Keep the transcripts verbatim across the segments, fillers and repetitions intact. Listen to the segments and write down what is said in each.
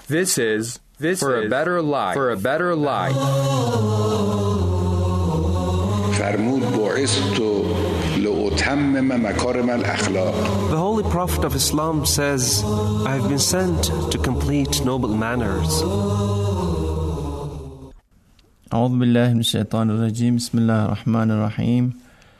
This is this for is a better life. For a better life. فرمود بعثت لأتمم مكارم الأخلاق. The Holy Prophet of Islam says, I have been sent to complete noble manners. أعوذ بالله من الشيطان الرجيم بسم الله الرحمن الرحيم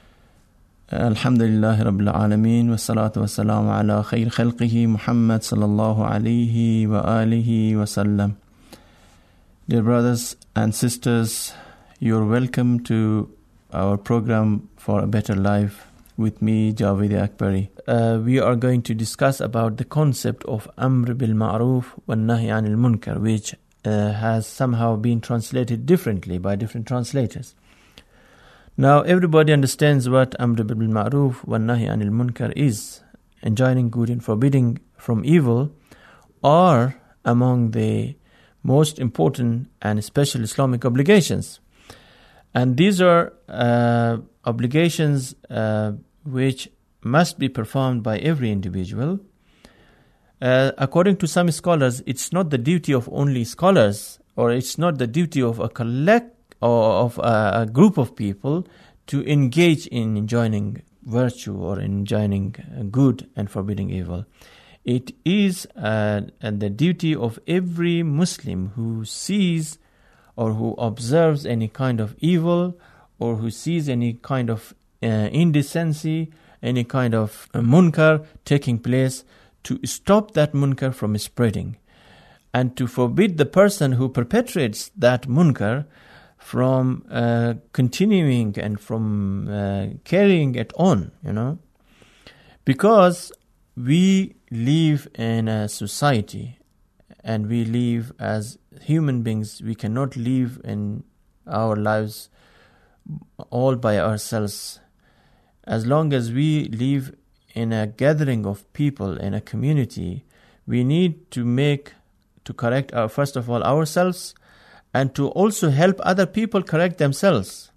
الحمد لله رب العالمين والصلاة والسلام على خير خلقه محمد صلى الله عليه وآله وسلم. Dear brothers and sisters, you're welcome to our program For a Better Life with me, Javed Akbari. Uh, we are going to discuss about the concept of Amr bil Ma'ruf wa Nahy anil Munkar, which uh, has somehow been translated differently by different translators. Now, everybody understands what Amr bil Ma'ruf wa Nahy anil Munkar is. Enjoining good and forbidding from evil are among the most important and special Islamic obligations. And these are uh, obligations uh, which must be performed by every individual. Uh, according to some scholars, it's not the duty of only scholars, or it's not the duty of a collect or of a, a group of people to engage in enjoining virtue or enjoining good and forbidding evil. It is uh, the duty of every Muslim who sees or who observes any kind of evil, or who sees any kind of uh, indecency, any kind of uh, munkar taking place, to stop that munkar from spreading, and to forbid the person who perpetrates that munkar from uh, continuing and from uh, carrying it on, you know. Because we live in a society and we live as human beings. We cannot live in our lives all by ourselves. As long as we live in a gathering of people, in a community, we need to make, to correct our, first of all, ourselves, and to also help other people correct themselves.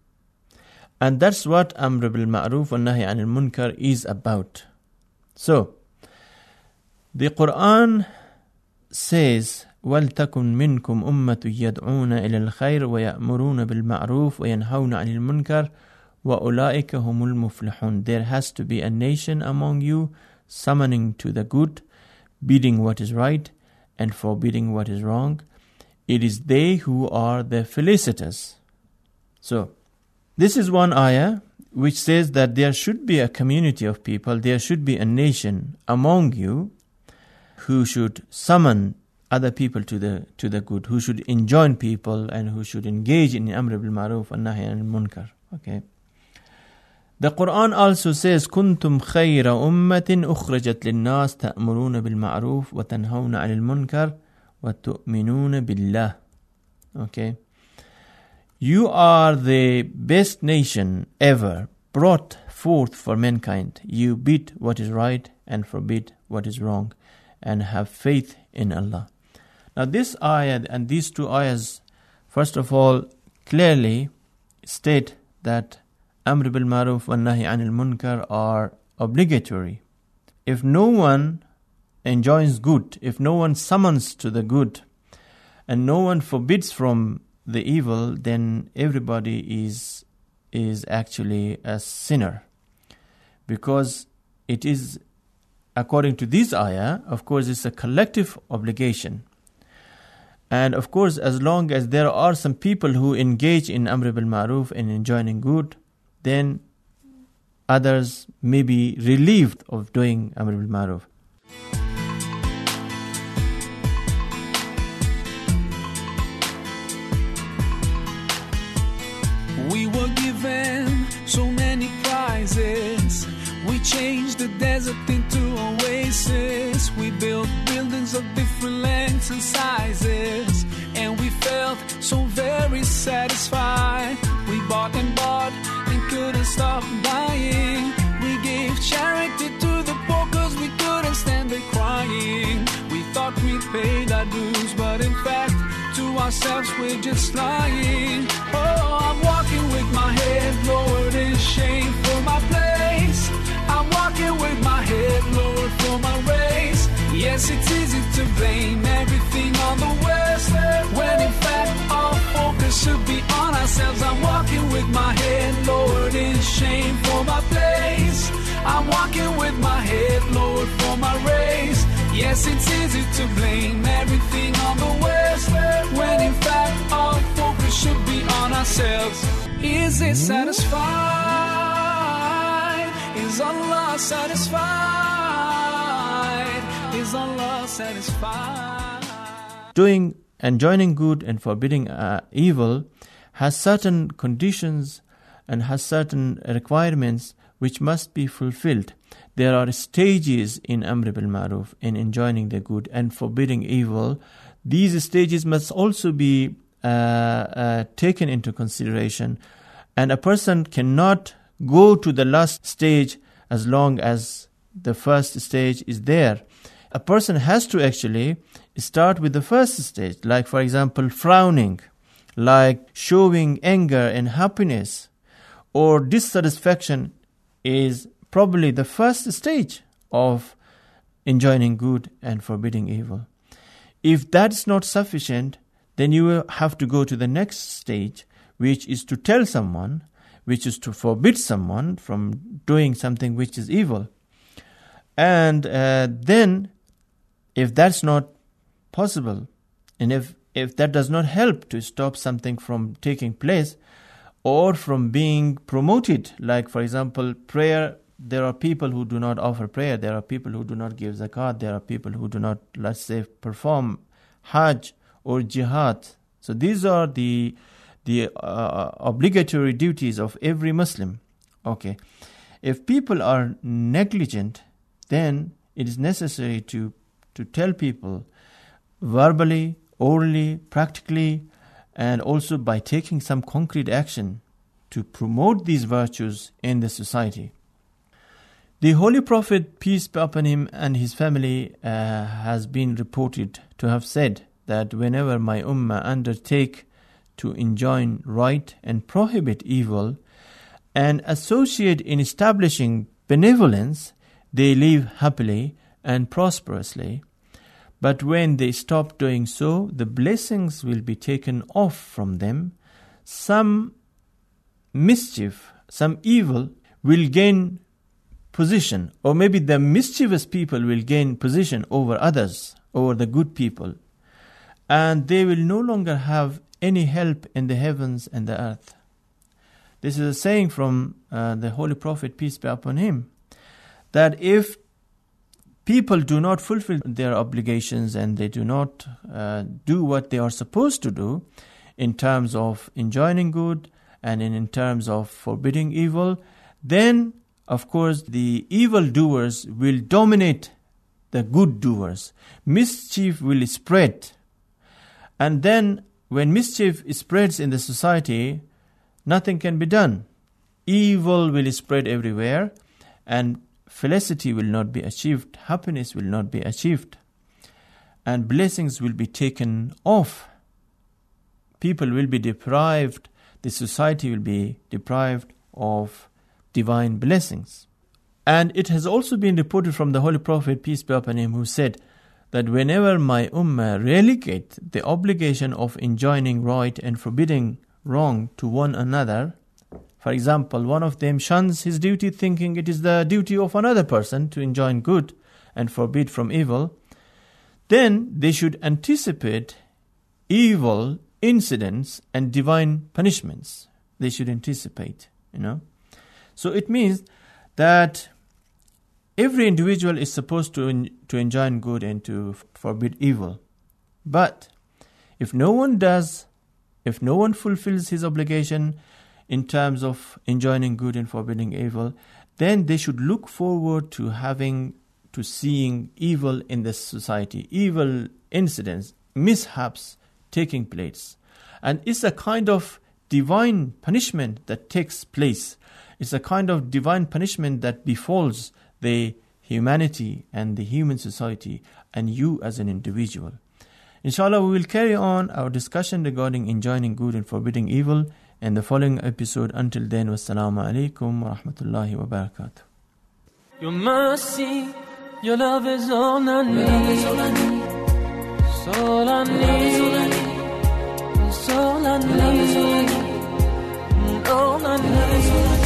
And that's what Amr bil Ma'ruf wa Nahy anil Munkar is about. So, the Quran says, وَلْتَكُنْ مِنْكُمْ أُمَّةٌ يَدْعُونَ إِلَى الْخَيْرِ وَيَأْمُرُونَ بِالْمَعْرُوفِ وَيَنْهَوْنَ عَنِ الْمُنْكَرِ وَأُولَٰئِكَ هُمُ الْمُفْلِحُونَ. There has to be a nation among you summoning to the good, bidding what is right, and forbidding what is wrong. It is they who are the felicitous. So, this is one ayah which says that there should be a community of people, there should be a nation among you who should summon other people to the to the good, who should enjoin people and who should engage in Amr bil Ma'ruf and Nahy anil Munkar. Okay. The Quran also says, كنتم خير أمة أخرجت للناس تأمرون بالمعروف وتنهون عن المنكر وتؤمنون بالله. Okay. You are the best nation ever brought forth for mankind. You bid what is right and forbid what is wrong, and have faith in Allah. Now this ayah and these two ayahs, first of all, clearly state that Amr bil Ma'ruf wa Nahy anil Munkar are obligatory. If no one enjoins good, if no one summons to the good, and no one forbids from the evil, then everybody is is actually a sinner. Because it is, according to this ayah, of course, it's a collective obligation. And of course, as long as there are some people who engage in Amr bil Ma'ruf and enjoining good, then others may be relieved of doing Amr bil Ma'ruf. We were given so many prizes. We changed the desert into oasis. We built buildings of different lengths and sizes, and we felt so very satisfied. We bought and bought and couldn't stop buying. We gave charity to the poor cause we couldn't stand the crying. We thought we paid our dues, but in fact to ourselves we're just lying. Oh, I'm walking with my head lowered in shame for my place. I'm walking with my head lowered for my race. Yeah, Yes, it's easy to blame everything on the West, when in fact our focus should be on ourselves. I'm walking with my head lowered in shame for my place. I'm walking with my head lowered for my race. Yes, it's easy to blame everything on the West, when in fact our focus should be on ourselves. Is it satisfied? Is Allah satisfied? Is Allah satisfied? Doing and joining good and forbidding uh, evil has certain conditions and has certain requirements which must be fulfilled. There are stages in Amr bil Ma'ruf, in enjoining the good and forbidding evil. These stages must also be uh, uh, taken into consideration, and a person cannot go to the last stage as long as the first stage is there. A person has to actually start with the first stage, like for example frowning, like showing anger and happiness or dissatisfaction is probably the first stage of enjoining good and forbidding evil. If that's not sufficient, then you will have to go to the next stage, which is to tell someone, which is to forbid someone from doing something which is evil. And uh, then, if that's not possible, and if, if that does not help to stop something from taking place or from being promoted, like for example prayer, there are people who do not offer prayer, there are people who do not give zakat, there are people who do not, let's say, perform hajj or jihad. So these are the the uh, obligatory duties of every Muslim. Okay, if people are negligent, then it is necessary to to tell people verbally, orally, practically, and also by taking some concrete action to promote these virtues in the society. The Holy Prophet, peace be upon him, and his family uh, has been reported to have said that whenever my ummah undertake to enjoin right and prohibit evil and associate in establishing benevolence, they live happily and prosperously. But when they stop doing so, the blessings will be taken off from them. Some mischief, some evil will gain position, or maybe the mischievous people will gain position over others, over the good people, and they will no longer have any help in the heavens and the earth. This is a saying from uh, the Holy Prophet, peace be upon him, that if people do not fulfill their obligations and they do not uh, do what they are supposed to do in terms of enjoining good and in, in terms of forbidding evil, then of course the evil doers will dominate the good doers. Mischief will spread. And then when mischief spreads in the society, nothing can be done. Evil will spread everywhere, and felicity will not be achieved, happiness will not be achieved, and blessings will be taken off. People will be deprived, the society will be deprived of divine blessings. And it has also been reported from the Holy Prophet, peace be upon him, who said that whenever my ummah relegate the obligation of enjoining right and forbidding wrong to one another, for example, one of them shuns his duty thinking it is the duty of another person to enjoin good and forbid from evil, then they should anticipate evil incidents and divine punishments. They should anticipate, you know. So it means that every individual is supposed to en- to enjoin good and to f- forbid evil. But if no one does, if no one fulfills his obligation in terms of enjoining good and forbidding evil, then they should look forward to having, to seeing evil in the society, evil incidents, mishaps taking place. And it's a kind of divine punishment that takes place. It's a kind of divine punishment that befalls the humanity and the human society and you as an individual. Inshallah, we will carry on our discussion regarding enjoining good and forbidding evil in the following episode. Until then, wassalamu alaikum wa rahmatullahi wa barakatuh. Your mercy, Your love is all I need. It's all I need. It's all I need. It's all I need. All I need.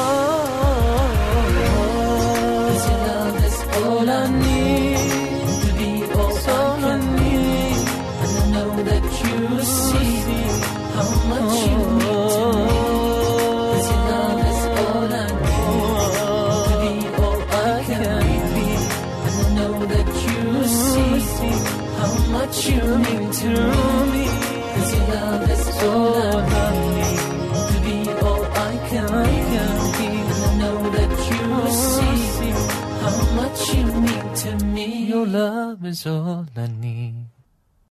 Cause your love is all I need to be all I need. And I know that you see how much you mean to me. Cause your love is all I need to be all I can be. And I know that you see how much you mean to me. Cause your love is all I need to be all I can be. And I know that you see how much you mean to me. Your love is all I need.